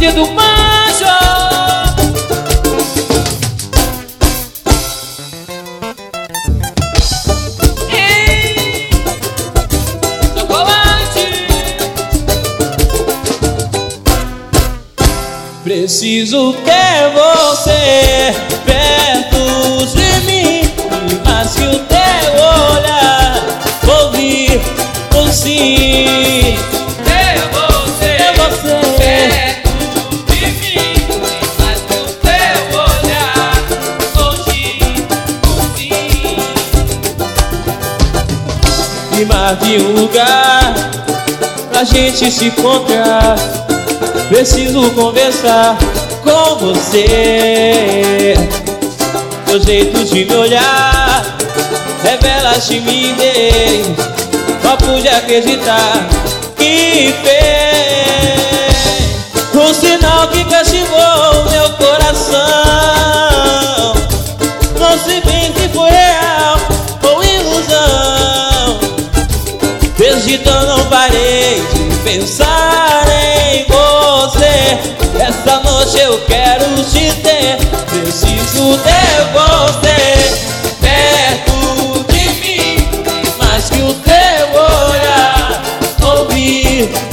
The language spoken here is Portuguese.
bandido macho. Ei, chocolate. Preciso ter você perto de mim, mas que o teu olhar ouvir por si. Ter você perto de mim, mas que o teu olhar ouvir por si. E marque um lugar pra gente se encontrar. Preciso conversar com você. Teu jeito de me olhar revela timidez. Só pude acreditar que fez um sinal que cativou meu coração. Não sei bem se foi real ou ilusão. Desde então não parei de pensar em você. Essa noite eu quero te ter. Preciso ter você perto de mim, mais que o teu olhar ouvir